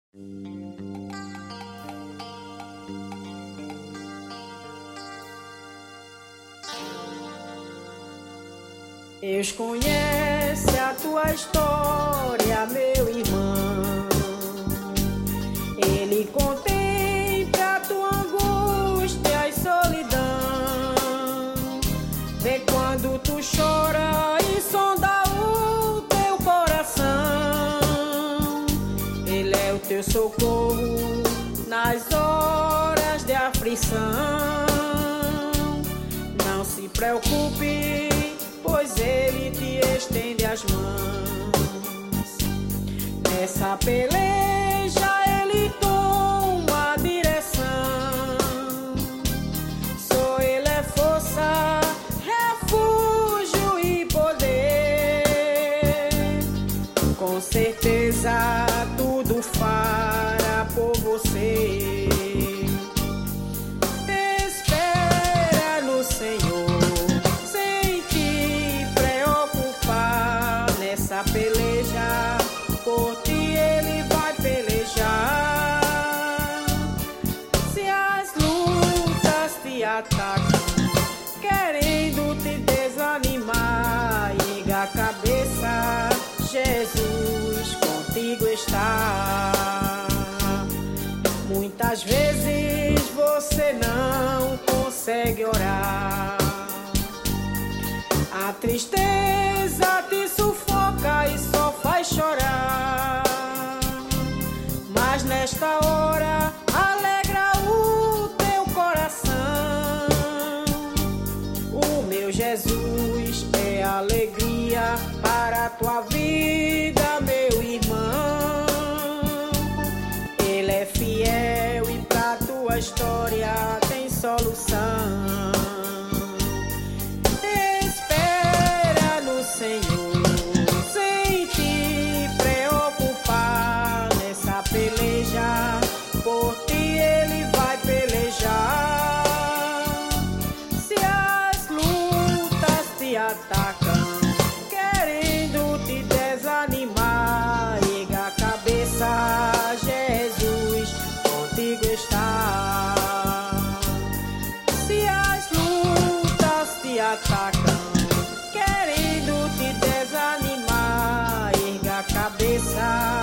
Deus conhece a tua história, meu irmão. Ele contempla a tua angústia e solidão. Vê quando tu chora e sonda o teu coração. Ele é o teu socorro nas horas de aflição. Não se preocupe, pois Ele te estende as mãos. Nessa peleja Ele toma a direção. Só Ele é força, refúgio e poder. Com certeza tudo fará por você. Espera no Senhor. Nessa peleja, por ti Ele vai pelejar. Se as lutas te atacam, querendo te desanimar, erga a cabeça, Jesus contigo está. Muitas vezes você não consegue orar, a tristeza te sufoca e só faz chorar. Mas nesta hora alegra o teu coração. O meu Jesus é alegria para a tua vida, meu irmão. Ele é fiel e pra tua história tem solução. Senhor, sem te preocupar, nessa peleja, por ti Ele vai pelejar. Se as lutas te atacam, querendo te desanimar, erga a cabeça, Jesus contigo está. Se as lutas te atacam, querendo te desanimar, erga a cabeça,